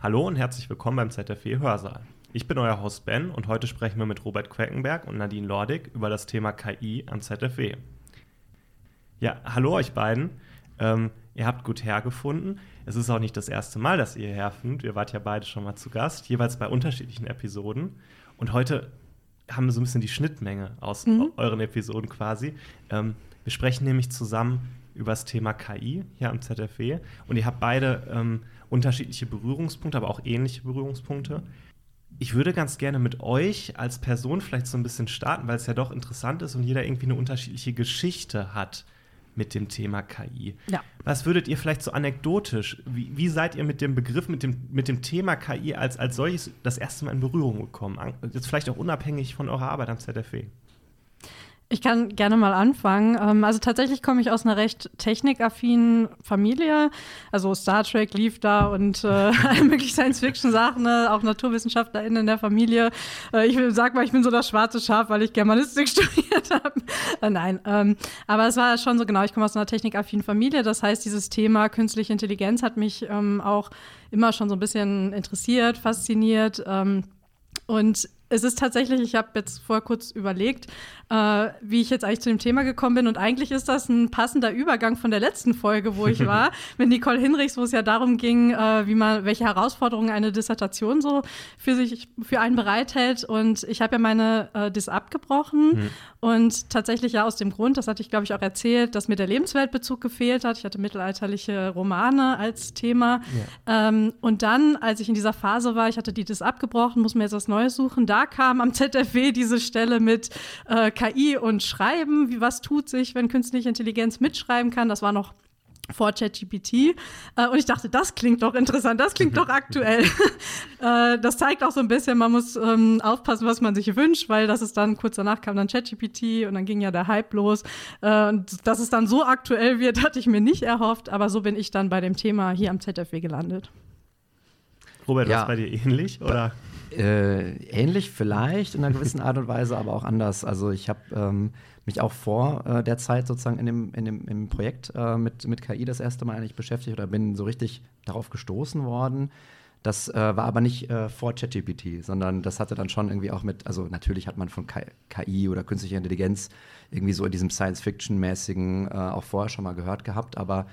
Hallo und herzlich willkommen beim ZFW Hörsaal. Ich bin euer Host Ben und heute sprechen wir mit Robert Queckenberg und Nadine Lordig über das Thema KI am ZFW. Ja, hallo euch beiden. Ihr habt gut hergefunden. Es ist auch nicht das erste Mal, dass ihr herfindet. Ihr wart ja beide schon mal zu Gast, jeweils bei unterschiedlichen Episoden. Und heute haben wir so ein bisschen die Schnittmenge aus euren Episoden quasi. Wir sprechen nämlich zusammen über das Thema KI hier am ZFW. Und ihr habt beide unterschiedliche Berührungspunkte, aber auch ähnliche Berührungspunkte. Ich würde ganz gerne mit euch als Person vielleicht so ein bisschen starten, weil es ja doch interessant ist und jeder irgendwie eine unterschiedliche Geschichte hat mit dem Thema KI. Ja. Was würdet ihr vielleicht so anekdotisch, wie seid ihr mit dem Begriff, mit dem Thema KI als solches das erste Mal in Berührung gekommen? Jetzt vielleicht auch unabhängig von eurer Arbeit am ZFW. Ich kann gerne mal anfangen. Also tatsächlich komme ich aus einer recht technikaffinen Familie. Also Star Trek lief da und alle möglichen Science-Fiction-Sachen, ne? Auch NaturwissenschaftlerInnen in der Familie. Ich sag mal, ich bin so das schwarze Schaf, weil ich Germanistik studiert habe. Nein, aber es war schon so, genau, ich komme aus einer technikaffinen Familie. Das heißt, dieses Thema künstliche Intelligenz hat mich auch immer schon so ein bisschen interessiert, fasziniert. Und es ist tatsächlich, ich habe jetzt vorher kurz überlegt, wie ich jetzt eigentlich zu dem Thema gekommen bin. Und eigentlich ist das ein passender Übergang von der letzten Folge, wo ich war, mit Nicole Hinrichs, wo es ja darum ging, welche Herausforderungen eine Dissertation so für einen bereithält. Und ich habe ja meine Diss abgebrochen. Und tatsächlich ja aus dem Grund, das hatte ich, glaube ich, auch erzählt, dass mir der Lebensweltbezug gefehlt hat. Ich hatte mittelalterliche Romane als Thema. Ja. Und dann, als ich in dieser Phase war, ich hatte die Diss abgebrochen, muss mir jetzt was Neues suchen. Da kam am ZFW diese Stelle mit KI und Schreiben. Was tut sich, wenn künstliche Intelligenz mitschreiben kann? Das war noch vor ChatGPT. Und ich dachte, das klingt doch interessant, das klingt doch aktuell. Das zeigt auch so ein bisschen, man muss aufpassen, was man sich wünscht, weil das ist dann, kurz danach kam dann ChatGPT und dann ging ja der Hype los. Und dass es dann so aktuell wird, hatte ich mir nicht erhofft, aber so bin ich dann bei dem Thema hier am ZFW gelandet. Robert, was bei dir ähnlich, oder? Ähnlich vielleicht in einer gewissen Art und Weise, aber auch anders. Also ich habe mich auch vor der Zeit sozusagen im Projekt mit KI das erste Mal eigentlich beschäftigt oder bin so richtig darauf gestoßen worden. Das war aber nicht vor ChatGPT, sondern das hatte dann schon irgendwie auch also natürlich hat man von KI oder künstlicher Intelligenz irgendwie so in diesem Science-Fiction-mäßigen auch vorher schon mal gehört gehabt, aber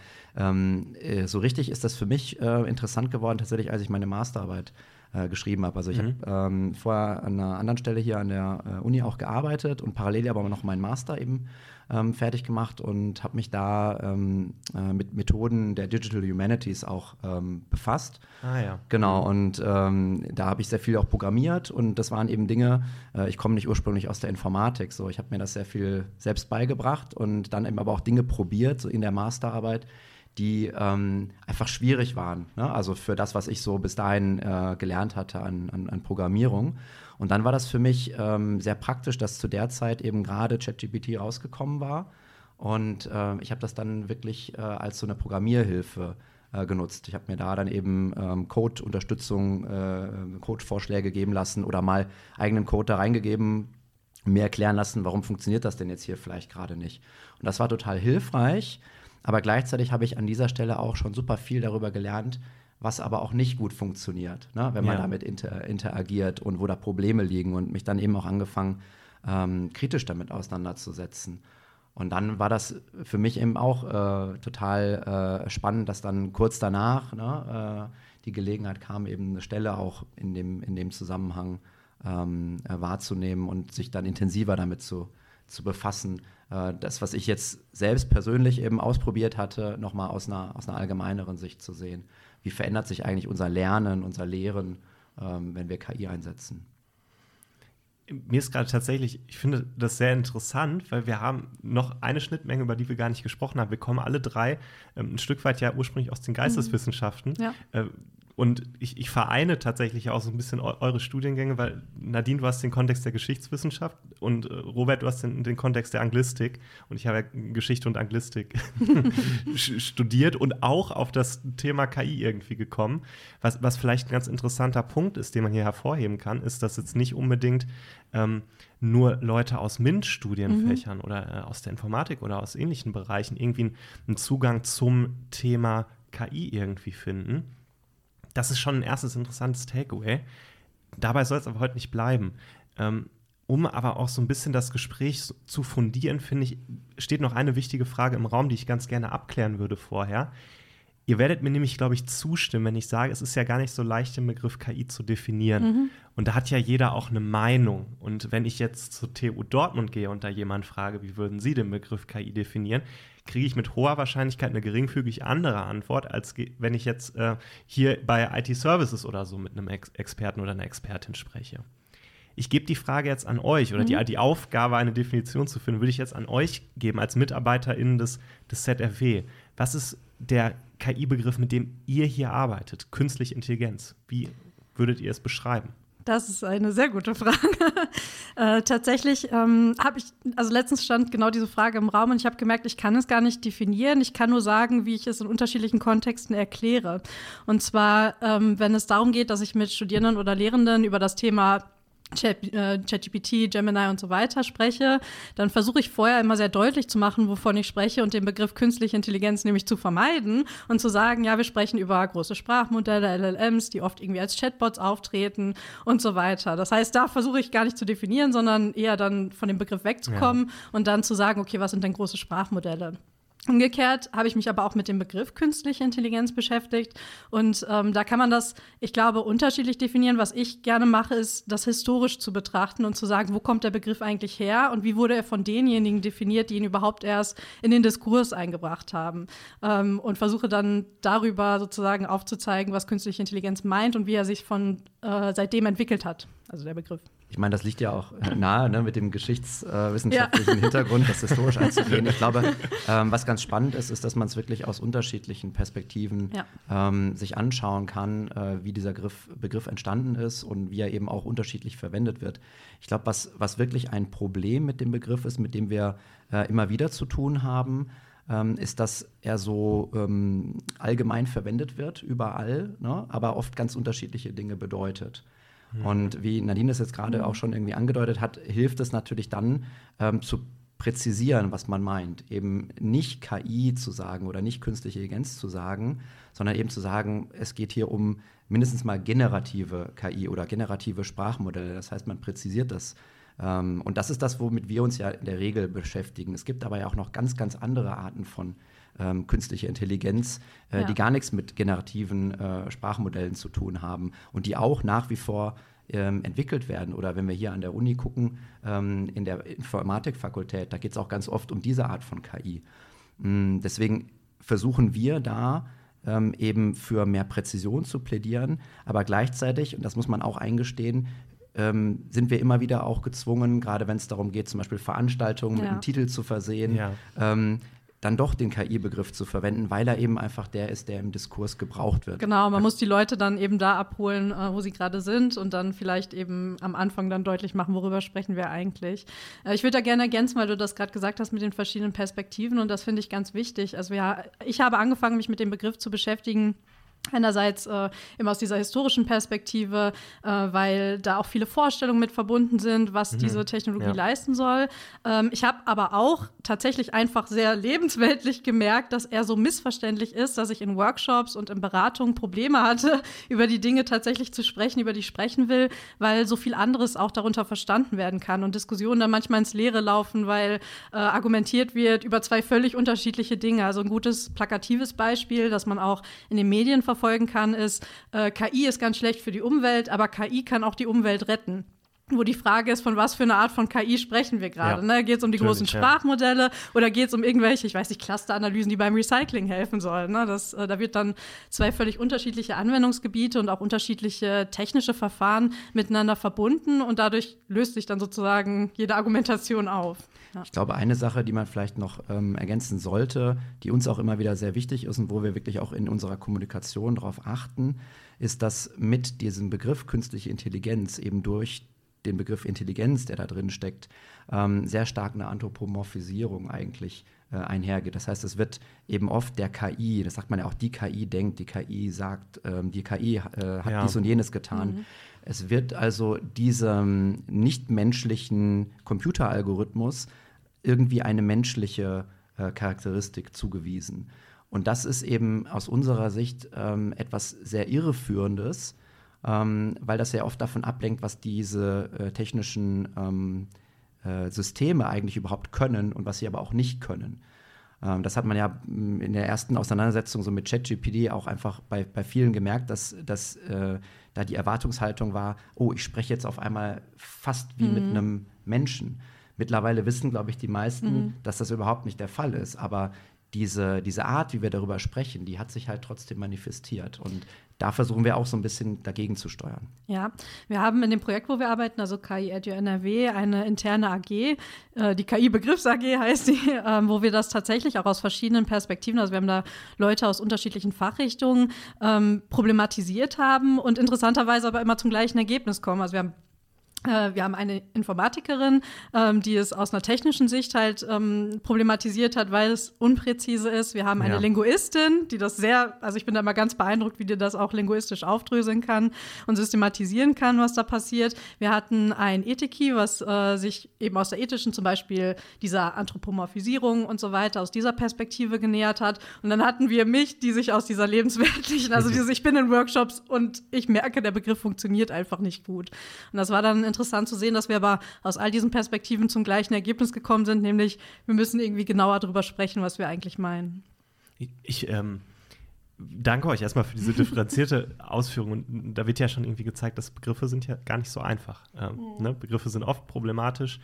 so richtig ist das für mich interessant geworden, tatsächlich, als ich meine Masterarbeit geschrieben habe. Also ich habe vorher an einer anderen Stelle hier an der Uni auch gearbeitet und parallel aber noch meinen Master eben fertig gemacht und habe mich da mit Methoden der Digital Humanities auch befasst. Ah ja. Genau, und da habe ich sehr viel auch programmiert und das waren eben Dinge, ich komme nicht ursprünglich aus der Informatik, so ich habe mir das sehr viel selbst beigebracht und dann eben aber auch Dinge probiert, so in der Masterarbeit, die einfach schwierig waren, ne? Also für das, was ich so bis dahin gelernt hatte an Programmierung. Und dann war das für mich sehr praktisch, dass zu der Zeit eben gerade ChatGPT rausgekommen war. Und ich habe das dann wirklich als so eine Programmierhilfe genutzt. Ich habe mir da dann eben Code-Unterstützung, Code-Vorschläge geben lassen oder mal eigenen Code da reingegeben, mir erklären lassen, warum funktioniert das denn jetzt hier vielleicht gerade nicht. Und das war total hilfreich. Aber gleichzeitig habe ich an dieser Stelle auch schon super viel darüber gelernt, was aber auch nicht gut funktioniert, ne? Wenn man damit interagiert und wo da Probleme liegen und mich dann eben auch angefangen, kritisch damit auseinanderzusetzen. Und dann war das für mich eben auch total spannend, dass dann kurz danach die Gelegenheit kam, eben eine Stelle auch in dem Zusammenhang wahrzunehmen und sich dann intensiver damit zu befassen. Das, was ich jetzt selbst persönlich eben ausprobiert hatte, nochmal aus einer allgemeineren Sicht zu sehen. Wie verändert sich eigentlich unser Lernen, unser Lehren, wenn wir KI einsetzen? Mir ist gerade tatsächlich, ich finde das sehr interessant, weil wir haben noch eine Schnittmenge, über die wir gar nicht gesprochen haben. Wir kommen alle drei ein Stück weit ja ursprünglich aus den Geisteswissenschaften. Ja. Und ich vereine tatsächlich auch so ein bisschen eure Studiengänge, weil Nadine, du hast den Kontext der Geschichtswissenschaft und Robert, du hast den Kontext der Anglistik. Und ich habe ja Geschichte und Anglistik studiert und auch auf das Thema KI irgendwie gekommen. Was vielleicht ein ganz interessanter Punkt ist, den man hier hervorheben kann, ist, dass jetzt nicht unbedingt nur Leute aus MINT-Studienfächern oder aus der Informatik oder aus ähnlichen Bereichen irgendwie einen Zugang zum Thema KI irgendwie finden. Das ist schon ein erstes interessantes Takeaway. Dabei soll es aber heute nicht bleiben. Um aber auch so ein bisschen das Gespräch zu fundieren, finde ich, steht noch eine wichtige Frage im Raum, die ich ganz gerne abklären würde vorher. Ihr werdet mir nämlich, glaube ich, zustimmen, wenn ich sage, es ist ja gar nicht so leicht, den Begriff KI zu definieren. Und da hat ja jeder auch eine Meinung. Und wenn ich jetzt zur TU Dortmund gehe und da jemand frage, wie würden Sie den Begriff KI definieren, kriege ich mit hoher Wahrscheinlichkeit eine geringfügig andere Antwort, als wenn ich jetzt hier bei IT-Services oder so mit einem Experten oder einer Expertin spreche. Ich gebe die Frage jetzt an euch, oder die Aufgabe, eine Definition zu finden, würde ich jetzt an euch geben, als MitarbeiterInnen des ZFW. Was ist der KI-Begriff, mit dem ihr hier arbeitet? Künstliche Intelligenz. Wie würdet ihr es beschreiben? Das ist eine sehr gute Frage. Tatsächlich habe ich, also letztens stand genau diese Frage im Raum und ich habe gemerkt, ich kann es gar nicht definieren. Ich kann nur sagen, wie ich es in unterschiedlichen Kontexten erkläre. Und zwar, wenn es darum geht, dass ich mit Studierenden oder Lehrenden über das Thema ChatGPT, Gemini und so weiter spreche, dann versuche ich vorher immer sehr deutlich zu machen, wovon ich spreche und den Begriff künstliche Intelligenz nämlich zu vermeiden und zu sagen, ja, wir sprechen über große Sprachmodelle, LLMs, die oft irgendwie als Chatbots auftreten und so weiter. Das heißt, da versuche ich gar nicht zu definieren, sondern eher dann von dem Begriff wegzukommen und dann zu sagen, okay, was sind denn große Sprachmodelle? Umgekehrt habe ich mich aber auch mit dem Begriff künstliche Intelligenz beschäftigt und da kann man das, ich glaube, unterschiedlich definieren. Was ich gerne mache, ist, das historisch zu betrachten und zu sagen, wo kommt der Begriff eigentlich her und wie wurde er von denjenigen definiert, die ihn überhaupt erst in den Diskurs eingebracht haben. Und versuche dann darüber sozusagen aufzuzeigen, was künstliche Intelligenz meint und wie er sich von seitdem entwickelt hat, also der Begriff. Ich meine, das liegt ja auch nahe, ne, mit dem geschichtswissenschaftlichen Hintergrund, das historisch anzugehen. Ich glaube, was ganz spannend ist, ist, dass man es wirklich aus unterschiedlichen Perspektiven sich anschauen kann, wie dieser Begriff entstanden ist und wie er eben auch unterschiedlich verwendet wird. Ich glaube, was wirklich ein Problem mit dem Begriff ist, mit dem wir immer wieder zu tun haben, ist, dass er so allgemein verwendet wird, überall, ne, aber oft ganz unterschiedliche Dinge bedeutet. Und wie Nadine es jetzt gerade auch schon irgendwie angedeutet hat, hilft es natürlich dann zu präzisieren, was man meint. Eben nicht KI zu sagen oder nicht künstliche Intelligenz zu sagen, sondern eben zu sagen, es geht hier um mindestens mal generative KI oder generative Sprachmodelle. Das heißt, man präzisiert das. Und das ist das, womit wir uns ja in der Regel beschäftigen. Es gibt aber ja auch noch ganz, ganz andere Arten von künstliche Intelligenz, die gar nichts mit generativen Sprachmodellen zu tun haben und die auch nach wie vor entwickelt werden. Oder wenn wir hier an der Uni gucken, in der Informatikfakultät, da geht es auch ganz oft um diese Art von KI. Deswegen versuchen wir da eben für mehr Präzision zu plädieren, aber gleichzeitig, und das muss man auch eingestehen, sind wir immer wieder auch gezwungen, gerade wenn es darum geht, zum Beispiel Veranstaltungen mit einem Titel zu versehen, dann doch den KI-Begriff zu verwenden, weil er eben einfach der ist, der im Diskurs gebraucht wird. Genau, man muss die Leute dann eben da abholen, wo sie gerade sind und dann vielleicht eben am Anfang dann deutlich machen, worüber sprechen wir eigentlich. Ich würde da gerne ergänzen, weil du das gerade gesagt hast mit den verschiedenen Perspektiven und das finde ich ganz wichtig. Also ich habe angefangen, mich mit dem Begriff zu beschäftigen, einerseits immer aus dieser historischen Perspektive, weil da auch viele Vorstellungen mit verbunden sind, was diese Technologie leisten soll. Ich habe aber auch tatsächlich einfach sehr lebensweltlich gemerkt, dass er so missverständlich ist, dass ich in Workshops und in Beratungen Probleme hatte, über die Dinge tatsächlich zu sprechen, über die ich sprechen will, weil so viel anderes auch darunter verstanden werden kann und Diskussionen dann manchmal ins Leere laufen, weil argumentiert wird über zwei völlig unterschiedliche Dinge. Also ein gutes plakatives Beispiel, das man auch in den Medien verfolgen kann, ist, KI ist ganz schlecht für die Umwelt, aber KI kann auch die Umwelt retten. Wo die Frage ist, von was für eine Art von KI sprechen wir gerade? Ne? Geht es um die großen Sprachmodelle oder geht es um irgendwelche, ich weiß nicht, Clusteranalysen, die beim Recycling helfen sollen? Ne? Da wird dann zwei völlig unterschiedliche Anwendungsgebiete und auch unterschiedliche technische Verfahren miteinander verbunden und dadurch löst sich dann sozusagen jede Argumentation auf. Ja. Ich glaube, eine Sache, die man vielleicht noch ergänzen sollte, die uns auch immer wieder sehr wichtig ist und wo wir wirklich auch in unserer Kommunikation darauf achten, ist, dass mit diesem Begriff künstliche Intelligenz eben durch den Begriff Intelligenz, der da drin steckt, sehr stark eine Anthropomorphisierung eigentlich einhergeht. Das heißt, es wird eben oft der KI, das sagt man ja auch, die KI denkt, die KI sagt, die KI hat dies und jenes getan. Es wird also diesem nichtmenschlichen Computeralgorithmus irgendwie eine menschliche Charakteristik zugewiesen. Und das ist eben aus unserer Sicht etwas sehr Irreführendes, weil das ja oft davon ablenkt, was diese technischen Systeme eigentlich überhaupt können und was sie aber auch nicht können. Das hat man ja in der ersten Auseinandersetzung so mit ChatGPT auch einfach bei vielen gemerkt, dass da die Erwartungshaltung war, oh, ich spreche jetzt auf einmal fast wie mit einem Menschen. Mittlerweile wissen, glaube ich, die meisten, dass das überhaupt nicht der Fall ist. Aber diese Art, wie wir darüber sprechen, die hat sich halt trotzdem manifestiert. Und da versuchen wir auch so ein bisschen dagegen zu steuern. Ja, wir haben in dem Projekt, wo wir arbeiten, also KI Edu NRW, eine interne AG, die KI-Begriffs AG heißt die, wo wir das tatsächlich auch aus verschiedenen Perspektiven, also wir haben da Leute aus unterschiedlichen Fachrichtungen problematisiert haben und interessanterweise aber immer zum gleichen Ergebnis kommen. Also wir haben eine Informatikerin, die es aus einer technischen Sicht halt problematisiert hat, weil es unpräzise ist. Wir haben eine Linguistin, die das also ich bin da immer ganz beeindruckt, wie die das auch linguistisch aufdröseln kann und systematisieren kann, was da passiert. Wir hatten ein Ethiki, was sich eben aus der ethischen, zum Beispiel dieser Anthropomorphisierung und so weiter, aus dieser Perspektive genähert hat. Und dann hatten wir mich, die sich aus dieser lebensweltlichen, also ich bin in Workshops und ich merke, der Begriff funktioniert einfach nicht gut. Und das war dann interessant zu sehen, dass wir aber aus all diesen Perspektiven zum gleichen Ergebnis gekommen sind, nämlich wir müssen irgendwie genauer darüber sprechen, was wir eigentlich meinen. Ich danke euch erstmal für diese differenzierte Ausführung. Und da wird ja schon irgendwie gezeigt, dass Begriffe sind ja gar nicht so einfach. Ne? Begriffe sind oft problematisch.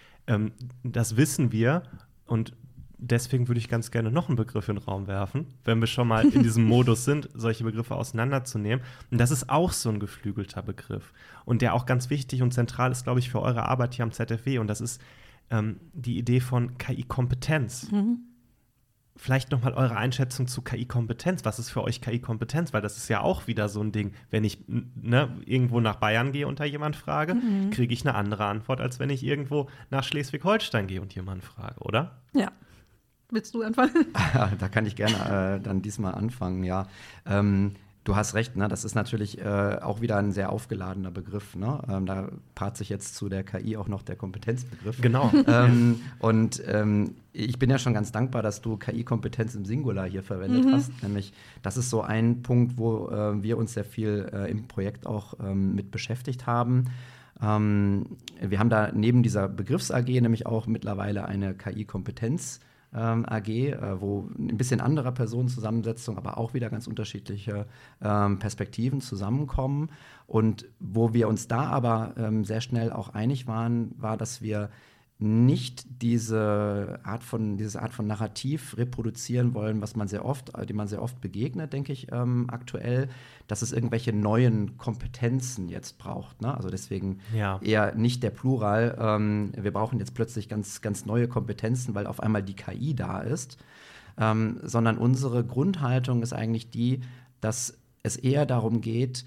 Das wissen wir und deswegen würde ich ganz gerne noch einen Begriff in den Raum werfen, wenn wir schon mal in diesem Modus sind, solche Begriffe auseinanderzunehmen. Und das ist auch so ein geflügelter Begriff. Und der auch ganz wichtig und zentral ist, glaube ich, für eure Arbeit hier am ZFW. Und das ist die Idee von KI-Kompetenz. Vielleicht noch mal eure Einschätzung zu KI-Kompetenz. Was ist für euch KI-Kompetenz? Weil das ist ja auch wieder so ein Ding. Wenn ich irgendwo nach Bayern gehe und da jemand frage, kriege ich eine andere Antwort, als wenn ich irgendwo nach Schleswig-Holstein gehe und jemanden frage, oder? Ja. Willst du anfangen? Da kann ich gerne dann diesmal anfangen, ja. Du hast recht, ne? Das ist natürlich auch wieder ein sehr aufgeladener Begriff. Ne? Da paart sich jetzt zu der KI auch noch der Kompetenzbegriff. Genau. Und ich bin ja schon ganz dankbar, dass du KI-Kompetenz im Singular hier verwendet hast. Nämlich, das ist so ein Punkt, wo wir uns sehr viel im Projekt auch mit beschäftigt haben. Wir haben da neben dieser Begriffs-AG nämlich auch mittlerweile eine KI-Kompetenz AG, wo ein bisschen anderer Personenzusammensetzung, aber auch wieder ganz unterschiedliche Perspektiven zusammenkommen. Und wo wir uns da aber sehr schnell auch einig waren, war, dass wir nicht diese Art von Narrativ reproduzieren wollen, dem man sehr oft begegnet, denke ich, aktuell, dass es irgendwelche neuen Kompetenzen jetzt braucht. Ne? Also deswegen eher nicht der Plural. Wir brauchen jetzt plötzlich ganz, ganz neue Kompetenzen, weil auf einmal die KI da ist. Sondern unsere Grundhaltung ist eigentlich die, dass es eher darum geht,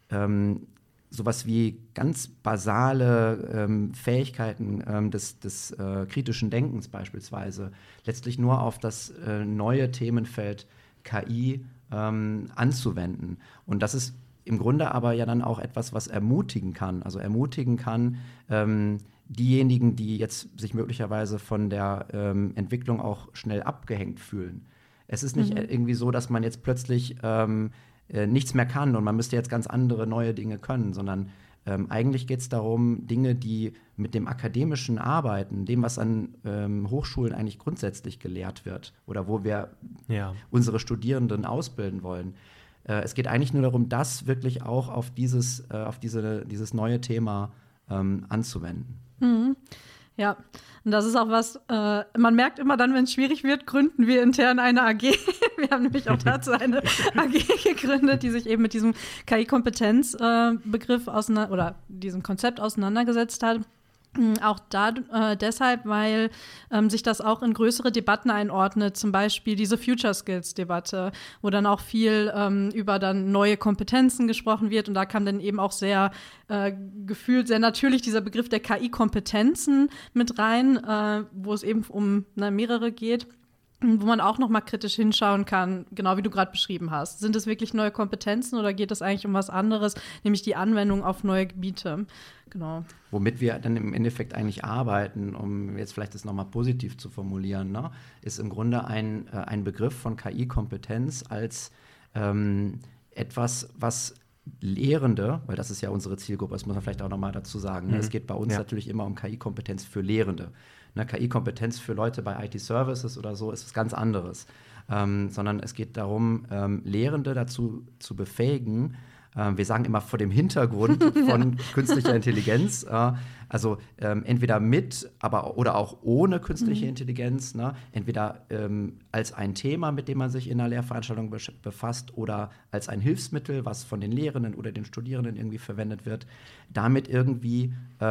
sowas wie ganz basale Fähigkeiten des kritischen Denkens beispielsweise letztlich nur auf das neue Themenfeld KI anzuwenden. Und das ist im Grunde aber ja dann auch etwas, was ermutigen kann. Also ermutigen kann, diejenigen, die jetzt sich möglicherweise von der Entwicklung auch schnell abgehängt fühlen. Es ist nicht irgendwie so, dass man jetzt plötzlich nichts mehr kann und man müsste jetzt ganz andere neue Dinge können, sondern eigentlich geht es darum, Dinge, die mit dem akademischen Arbeiten, dem, was an Hochschulen eigentlich grundsätzlich gelehrt wird oder wo wir unsere Studierenden ausbilden wollen. Es geht eigentlich nur darum, das wirklich auch auf dieses neue Thema anzuwenden. Ja, und das ist auch was, man merkt immer dann, wenn es schwierig wird, gründen wir intern eine AG. Wir haben nämlich auch dazu eine AG gegründet, die sich eben mit diesem KI-Kompetenz-Begriff oder diesem Konzept auseinandergesetzt hat. Auch deshalb, weil sich das auch in größere Debatten einordnet, zum Beispiel diese Future-Skills-Debatte, wo dann auch viel über dann neue Kompetenzen gesprochen wird. Und da kam dann eben auch sehr gefühlt sehr natürlich dieser Begriff der KI-Kompetenzen mit rein, wo es eben um mehrere geht. wo man auch noch mal kritisch hinschauen kann, genau wie du gerade beschrieben hast. Sind es wirklich neue Kompetenzen oder geht es eigentlich um was anderes, nämlich die Anwendung auf neue Gebiete? Genau. Womit wir dann im Endeffekt eigentlich arbeiten, um jetzt vielleicht das nochmal positiv zu formulieren, ne, ist im Grunde ein Begriff von KI-Kompetenz als etwas, was Lehrende, weil das ist ja unsere Zielgruppe, das muss man vielleicht auch nochmal dazu sagen. Ne? Es geht bei uns natürlich immer um KI-Kompetenz für Lehrende. Ne? KI-Kompetenz für Leute bei IT-Services oder so ist was ganz anderes. Sondern es geht darum, Lehrende dazu zu befähigen, wir sagen immer vor dem Hintergrund von künstlicher Intelligenz, also entweder mit, oder auch ohne künstliche Intelligenz, ne? Entweder als ein Thema, mit dem man sich in einer Lehrveranstaltung befasst, oder als ein Hilfsmittel, was von den Lehrenden oder den Studierenden irgendwie verwendet wird, damit irgendwie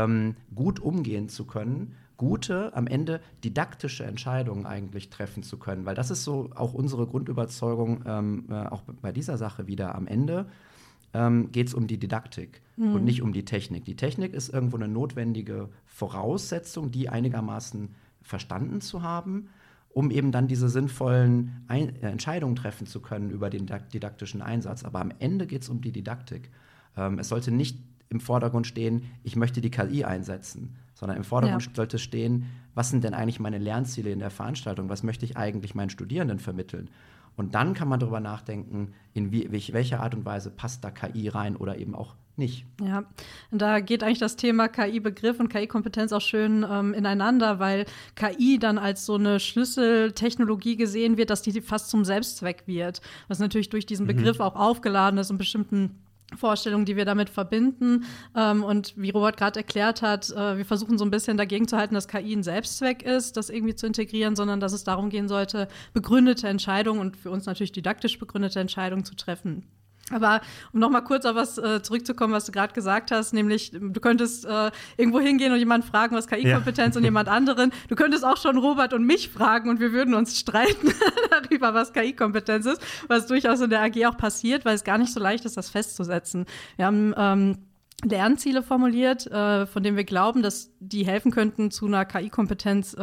gut umgehen zu können, gute, am Ende didaktische Entscheidungen eigentlich treffen zu können. Weil das ist so auch unsere Grundüberzeugung, auch bei dieser Sache wieder am Ende, geht es um die Didaktik und nicht um die Technik. Die Technik ist irgendwo eine notwendige Voraussetzung, die einigermaßen verstanden zu haben, um eben dann diese sinnvollen Entscheidungen treffen zu können über den didaktischen Einsatz. Aber am Ende geht es um die Didaktik. Es sollte nicht im Vordergrund stehen, ich möchte die KI einsetzen, sondern im Vordergrund sollte stehen, was sind denn eigentlich meine Lernziele in der Veranstaltung, was möchte ich eigentlich meinen Studierenden vermitteln. Und dann kann man darüber nachdenken, in welcher Art und Weise passt da KI rein oder eben auch nicht. Ja, und da geht eigentlich das Thema KI-Begriff und KI-Kompetenz auch schön ineinander, weil KI dann als so eine Schlüsseltechnologie gesehen wird, dass die fast zum Selbstzweck wird. Was natürlich durch diesen Begriff auch aufgeladen ist und bestimmten Vorstellungen, die wir damit verbinden. Und wie Robert gerade erklärt hat, wir versuchen so ein bisschen dagegen zu halten, dass KI ein Selbstzweck ist, das irgendwie zu integrieren, sondern dass es darum gehen sollte, begründete Entscheidungen und für uns natürlich didaktisch begründete Entscheidungen zu treffen. Aber um noch mal kurz auf was zurückzukommen, was du gerade gesagt hast, nämlich du könntest irgendwo hingehen und jemanden fragen, was KI-Kompetenz und jemand anderen. Du könntest auch schon Robert und mich fragen und wir würden uns streiten darüber, was KI-Kompetenz ist, was durchaus in der AG auch passiert, weil es gar nicht so leicht ist, das festzusetzen. Wir haben Lernziele formuliert, von denen wir glauben, dass die helfen könnten, zu einer KI-Kompetenz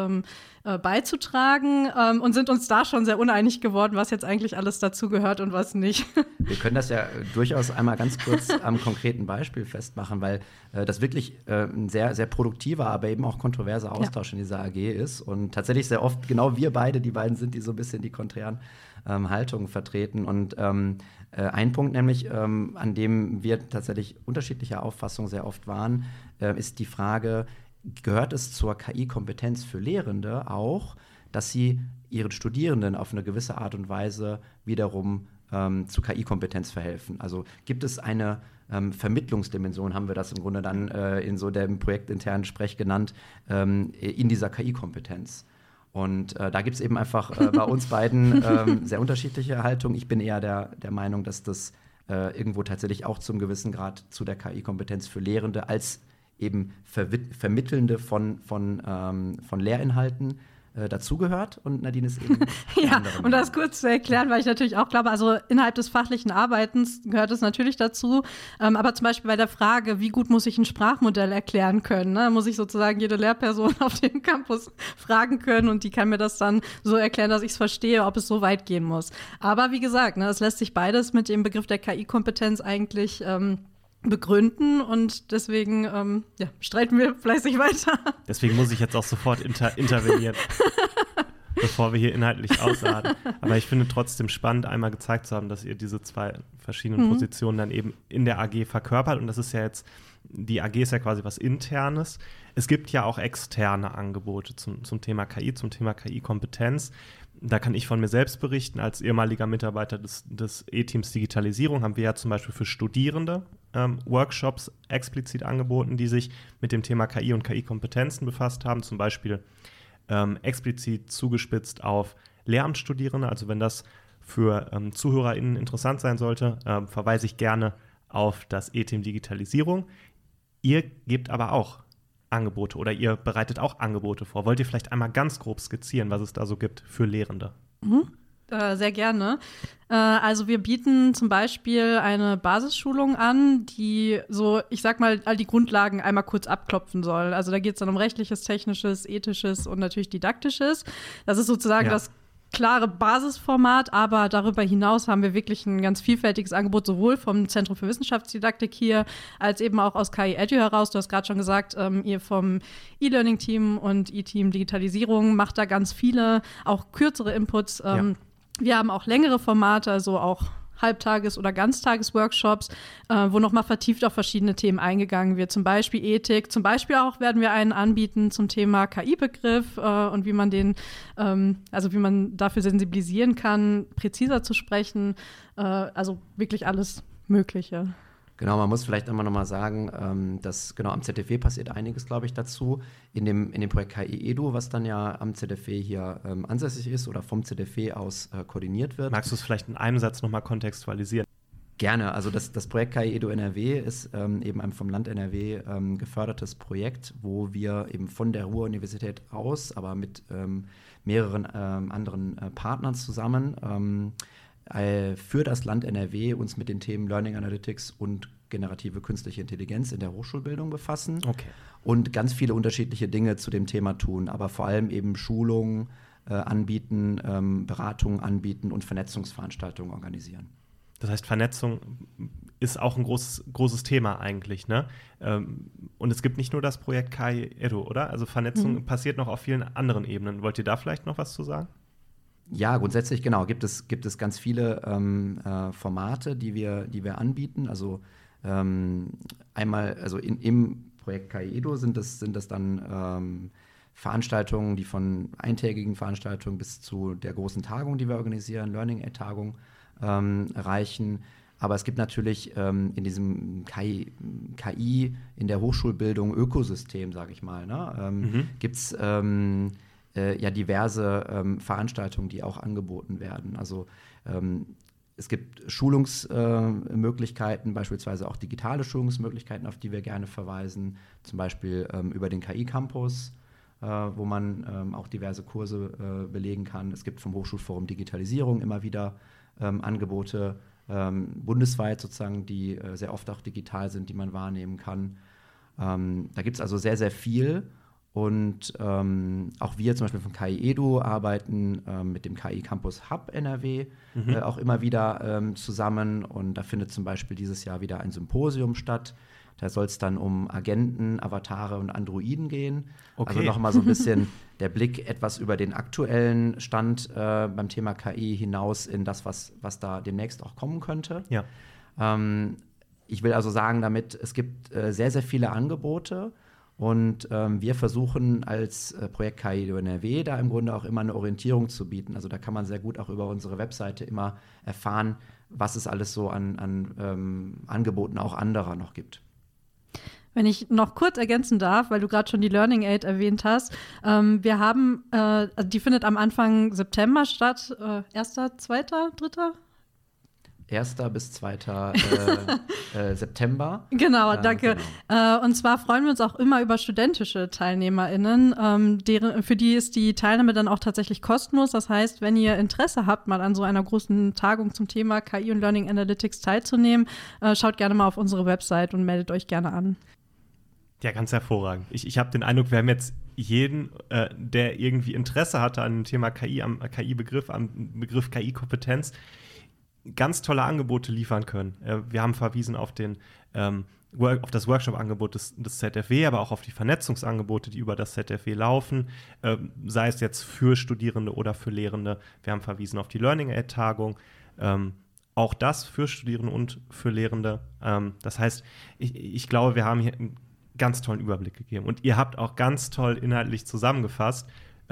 beizutragen und sind uns da schon sehr uneinig geworden, was jetzt eigentlich alles dazugehört und was nicht. Wir können das ja durchaus einmal ganz kurz am konkreten Beispiel festmachen, weil das wirklich ein sehr, sehr produktiver, aber eben auch kontroverser Austausch in dieser AG ist und tatsächlich sehr oft genau wir beide, die beiden sind, die so ein bisschen die konträren Haltungen vertreten. Und ein Punkt nämlich, an dem wir tatsächlich unterschiedlicher Auffassung sehr oft waren, ist die Frage, gehört es zur KI-Kompetenz für Lehrende auch, dass sie ihren Studierenden auf eine gewisse Art und Weise wiederum zu KI-Kompetenz verhelfen? Also gibt es eine Vermittlungsdimension, haben wir das im Grunde dann in so dem projektinternen Sprech genannt, in dieser KI-Kompetenz? Und da gibt es eben einfach bei uns beiden sehr unterschiedliche Haltungen. Ich bin eher der Meinung, dass das irgendwo tatsächlich auch zum gewissen Grad zu der KI-Kompetenz für Lehrende als eben Vermittelnde von Lehrinhalten dazugehört. Und Nadine ist eben ja, um das kurz zu erklären, weil ich natürlich auch glaube, also innerhalb des fachlichen Arbeitens gehört es natürlich dazu. Aber zum Beispiel bei der Frage, wie gut muss ich ein Sprachmodell erklären können, ne? Muss ich sozusagen jede Lehrperson auf dem Campus fragen können und die kann mir das dann so erklären, dass ich es verstehe, ob es so weit gehen muss. Aber wie gesagt, ne, es lässt sich beides mit dem Begriff der KI-Kompetenz eigentlich begründen und deswegen streiten wir fleißig weiter. Deswegen muss ich jetzt auch sofort intervenieren, bevor wir hier inhaltlich ausarten. Aber ich finde trotzdem spannend, einmal gezeigt zu haben, dass ihr diese zwei verschiedenen Positionen dann eben in der AG verkörpert. Und das ist ja jetzt, die AG ist ja quasi was Internes. Es gibt ja auch externe Angebote zum Thema KI, zum Thema KI-Kompetenz. Da kann ich von mir selbst berichten, als ehemaliger Mitarbeiter des E-Teams Digitalisierung haben wir ja zum Beispiel für Studierende Workshops explizit angeboten, die sich mit dem Thema KI und KI-Kompetenzen befasst haben, zum Beispiel explizit zugespitzt auf Lehramtsstudierende. Also wenn das für ZuhörerInnen interessant sein sollte, verweise ich gerne auf das E-Team Digitalisierung. Ihr gebt aber auch Angebote oder ihr bereitet auch Angebote vor. Wollt ihr vielleicht einmal ganz grob skizzieren, was es da so gibt für Lehrende? Sehr gerne. Also wir bieten zum Beispiel eine Basisschulung an, die so, ich sag mal, all die Grundlagen einmal kurz abklopfen soll. Also da geht es dann um rechtliches, technisches, ethisches und natürlich didaktisches. Das ist sozusagen das klare Basisformat, aber darüber hinaus haben wir wirklich ein ganz vielfältiges Angebot, sowohl vom Zentrum für Wissenschaftsdidaktik hier, als eben auch aus KI Edu heraus. Du hast gerade schon gesagt, ihr vom E-Learning-Team und E-Team Digitalisierung macht da ganz viele, auch kürzere Inputs. Wir haben auch längere Formate, also auch Halbtages- oder Ganztages-Workshops, wo nochmal vertieft auf verschiedene Themen eingegangen wird, zum Beispiel Ethik. Zum Beispiel auch werden wir einen anbieten zum Thema KI-Begriff und wie man wie man dafür sensibilisieren kann, präziser zu sprechen. Also wirklich alles Mögliche. Genau, man muss vielleicht immer noch mal sagen, dass genau am ZFW passiert einiges, glaube ich, dazu. In dem Projekt KI Edu, was dann ja am ZFW hier ansässig ist oder vom ZFW aus koordiniert wird. Magst du es vielleicht in einem Satz noch mal kontextualisieren? Gerne. Also das Projekt KI Edu NRW ist eben ein vom Land NRW gefördertes Projekt, wo wir eben von der Ruhr-Universität aus, aber mit mehreren anderen Partnern zusammen für das Land NRW uns mit den Themen Learning Analytics und generative künstliche Intelligenz in der Hochschulbildung befassen und ganz viele unterschiedliche Dinge zu dem Thema tun, aber vor allem eben Schulungen anbieten, Beratungen anbieten und Vernetzungsveranstaltungen organisieren. Das heißt, Vernetzung ist auch ein großes Thema eigentlich, ne? Und es gibt nicht nur das Projekt KI Edu, oder? Also Vernetzung passiert noch auf vielen anderen Ebenen. Wollt ihr da vielleicht noch was zu sagen? Ja, grundsätzlich, genau, gibt es ganz viele Formate, die wir anbieten. Also einmal, also im Projekt KI Edu sind das dann Veranstaltungen, die von eintägigen Veranstaltungen bis zu der großen Tagung, die wir organisieren, Learning-Aid-Tagung, reichen. Aber es gibt natürlich in diesem KI in der Hochschulbildung Ökosystem, sage ich mal, ne? Gibt es diverse Veranstaltungen, die auch angeboten werden. Also es gibt Schulungsmöglichkeiten, beispielsweise auch digitale Schulungsmöglichkeiten, auf die wir gerne verweisen, zum Beispiel über den KI-Campus, wo man auch diverse Kurse belegen kann. Es gibt vom Hochschulforum Digitalisierung immer wieder Angebote bundesweit sozusagen, die sehr oft auch digital sind, die man wahrnehmen kann. Da gibt es also sehr, sehr viel. Und auch wir zum Beispiel von KI Edu arbeiten mit dem KI Campus Hub NRW auch immer wieder zusammen. Und da findet zum Beispiel dieses Jahr wieder ein Symposium statt. Da soll es dann um Agenten, Avatare und Androiden gehen. Also nochmal so ein bisschen der Blick etwas über den aktuellen Stand beim Thema KI hinaus in das, was da demnächst auch kommen könnte. Ja. Ich will also sagen damit, es gibt sehr, sehr viele Angebote. Und wir versuchen als Projekt KI Edu NRW da im Grunde auch immer eine Orientierung zu bieten. Also da kann man sehr gut auch über unsere Webseite immer erfahren, was es alles so an Angeboten auch anderer noch gibt. Wenn ich noch kurz ergänzen darf, weil du gerade schon die Learning Aid erwähnt hast. Wir haben, die findet am Anfang September statt. 1., 2., 3.? 1. bis 2. September. Genau, danke. Genau. Und zwar freuen wir uns auch immer über studentische TeilnehmerInnen. Für die ist die Teilnahme dann auch tatsächlich kostenlos. Das heißt, wenn ihr Interesse habt, mal an so einer großen Tagung zum Thema KI und Learning Analytics teilzunehmen, schaut gerne mal auf unsere Website und meldet euch gerne an. Ja, ganz hervorragend. Ich habe den Eindruck, wir haben jetzt jeden, der irgendwie Interesse hatte an dem Thema KI, am KI-Begriff, am Begriff KI-Kompetenz, ganz tolle Angebote liefern können. Wir haben verwiesen auf auf das Workshop-Angebot des ZFW, aber auch auf die Vernetzungsangebote, die über das ZFW laufen, sei es jetzt für Studierende oder für Lehrende. Wir haben verwiesen auf die Learning-Aid-Tagung, auch das für Studierende und für Lehrende. Das heißt, ich glaube, wir haben hier einen ganz tollen Überblick gegeben. Und ihr habt auch ganz toll inhaltlich zusammengefasst,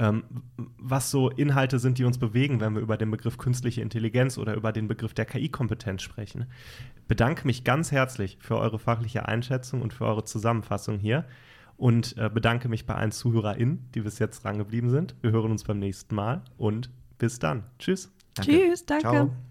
was so Inhalte sind, die uns bewegen, wenn wir über den Begriff künstliche Intelligenz oder über den Begriff der KI-Kompetenz sprechen. Bedanke mich ganz herzlich für eure fachliche Einschätzung und für eure Zusammenfassung hier und bedanke mich bei allen ZuhörerInnen, die bis jetzt dran geblieben sind. Wir hören uns beim nächsten Mal und bis dann. Tschüss. Danke. Tschüss, danke. Ciao.